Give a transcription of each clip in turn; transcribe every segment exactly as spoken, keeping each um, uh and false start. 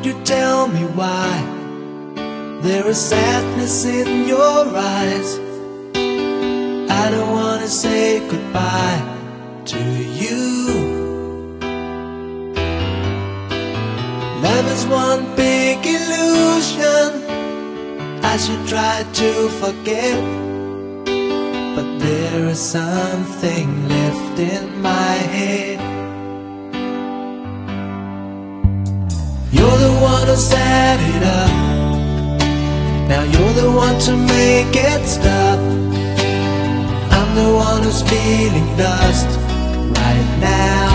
Won't you tell me why there is sadness in your eyes? I don't wanna say goodbye to you. Love is one big illusion I should try to forget, but there is something left in my head. You're the one who set it up, now you're the one to make it stop. I'm the one who's feeling lost right now.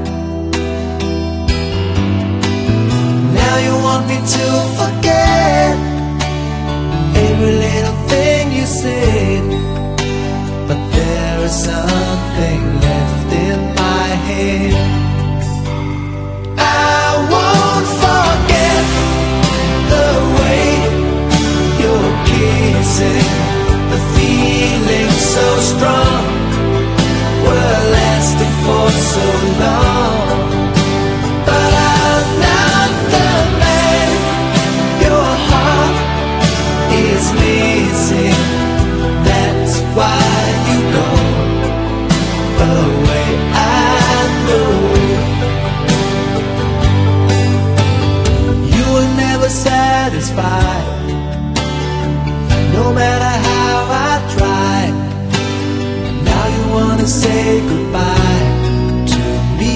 Now you want me to forget every little thing you said, but there is something left in my head. I won't forget the way you're kissing, the feeling so strong, we're lasting for so long. But I'm not the man your heart is missing. That's why you go away, I know. You were never satisfied, no matter how I tried. And now you wanna say goodbye to me.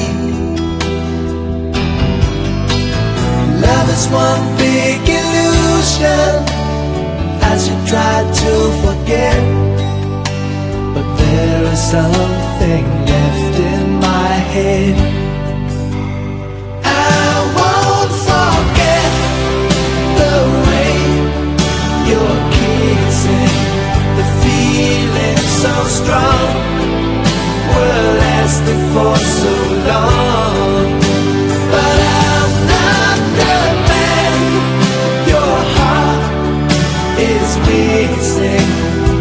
Love is one big illusion I should try to forget, but there is something left in my head. I won't forget the way you're kissing, the feeling so strong, we're lasting for so long. But I'm not the man your heart is missing.